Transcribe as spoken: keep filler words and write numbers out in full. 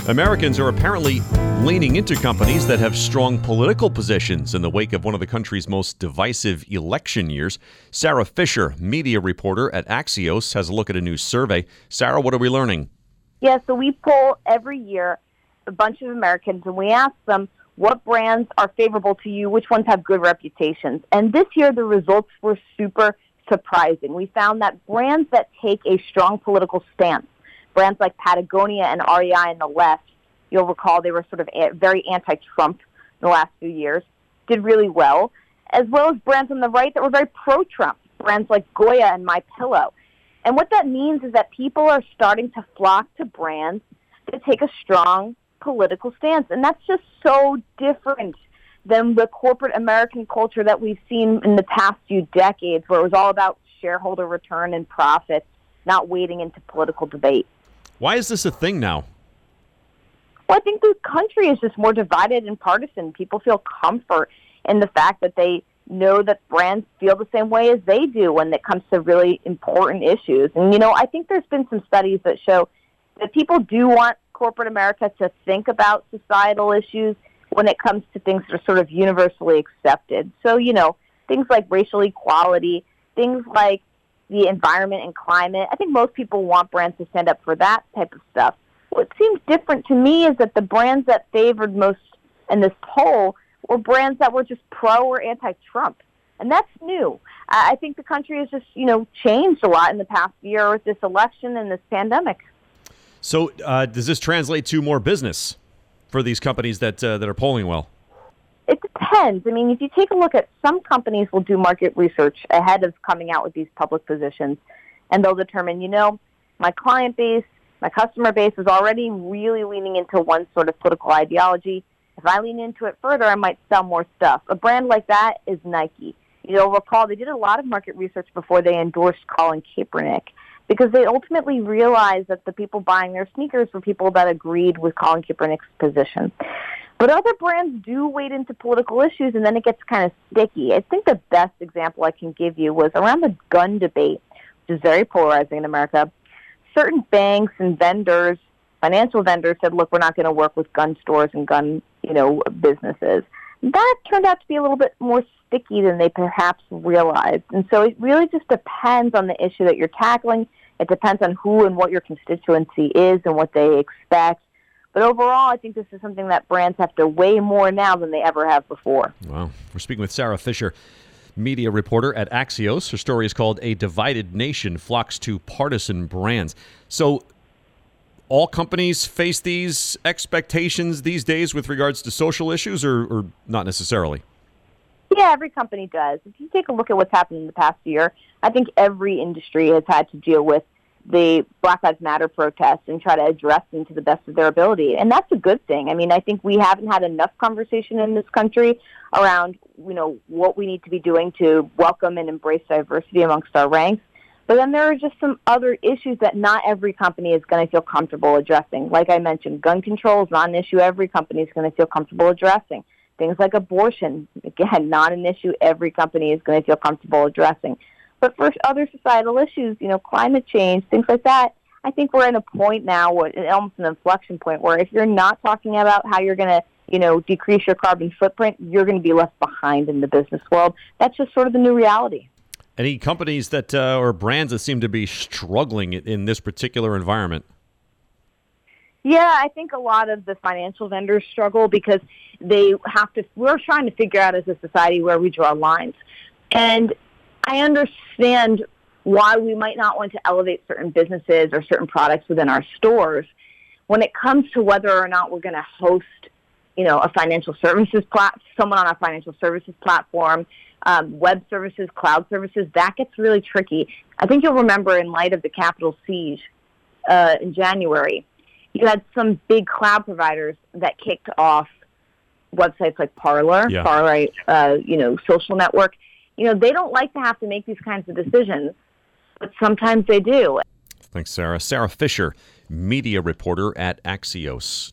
Americans are apparently leaning into companies that have strong political positions in the wake of one of the country's most divisive election years. Sarah Fisher, media reporter at Axios, has a look at a new survey. Sarah, what are we learning? Yeah, so we poll every year a bunch of Americans, and we ask them what brands are favorable to you, which ones have good reputations. And this year, the results were super surprising. We found that brands that take a strong political stance, brands like Patagonia and R E I on the left, you'll recall they were sort of a- very anti-Trump in the last few years, did really well, as well as brands on the right that were very pro-Trump, brands like Goya and MyPillow. And what that means is that people are starting to flock to brands that take a strong political stance. And that's just so different than the corporate American culture that we've seen in the past few decades, where it was all about shareholder return and profits, not wading into political debate. Why is this a thing now? Well, I think the country is just more divided and partisan. People feel comfort in the fact that they know that brands feel the same way as they do when it comes to really important issues. And, you know, I think there's been some studies that show that people do want corporate America to think about societal issues when it comes to things that are sort of universally accepted. So, you know, things like racial equality, things like the environment and climate. I think most people want brands to stand up for that type of stuff. What seems different to me is that the brands that favored most in this poll were brands that were just pro or anti-Trump. And that's new. I think the country has just, you know, changed a lot in the past year with this election and this pandemic. So uh, does this translate to more business for these companies that uh, that are polling well? It depends. I mean, if you take a look at some companies will do market research ahead of coming out with these public positions, and they'll determine, you know, my client base, my customer base is already really leaning into one sort of political ideology. If I lean into it further, I might sell more stuff. A brand like that is Nike. You'll recall they did a lot of market research before they endorsed Colin Kaepernick, because they ultimately realized that the people buying their sneakers were people that agreed with Colin Kaepernick's position. But other brands do wade into political issues, and then it gets kind of sticky. I think the best example I can give you was around the gun debate, which is very polarizing in America. Certain banks and vendors, financial vendors, said, look, we're not going to work with gun stores and gun, you know, businesses. That turned out to be a little bit more sticky than they perhaps realized. And so it really just depends on the issue that you're tackling. It depends on who and what your constituency is and what they expect. But overall, I think this is something that brands have to weigh more now than they ever have before. Wow. We're speaking with Sarah Fisher, media reporter at Axios. Her story is called A Divided Nation Flocks to Partisan Brands. So all companies face these expectations these days with regards to social issues, or, or not necessarily? Yeah, every company does. If you take a look at what's happened in the past year, I think every industry has had to deal with the Black Lives Matter protests and try to address them to the best of their ability. And that's a good thing. I mean, I think we haven't had enough conversation in this country around, you know, what we need to be doing to welcome and embrace diversity amongst our ranks. But then there are just some other issues that not every company is going to feel comfortable addressing. Like I mentioned, gun control is not an issue every company is going to feel comfortable addressing. Things like abortion, again, not an issue every company is going to feel comfortable addressing. But for other societal issues, you know, climate change, things like that, I think we're at a point now, almost an inflection point, where if you're not talking about how you're going to, you know, decrease your carbon footprint, you're going to be left behind in the business world. That's just sort of the new reality. Any companies that uh, or brands that seem to be struggling in this particular environment? Yeah, I think a lot of the financial vendors struggle because they have to, we're trying to figure out as a society where we draw lines. And I understand why we might not want to elevate certain businesses or certain products within our stores. When it comes to whether or not we're going to host, you know, a financial services plat, someone on a financial services platform, um, web services, cloud services, that gets really tricky. I think you'll remember in light of the Capitol siege uh, in January, you had some big cloud providers that kicked off websites like Parler, yeah. far-right, uh, you know, social network. You know, they don't like to have to make these kinds of decisions, but sometimes they do. Thanks, Sarah. Sarah Fisher, media reporter at Axios.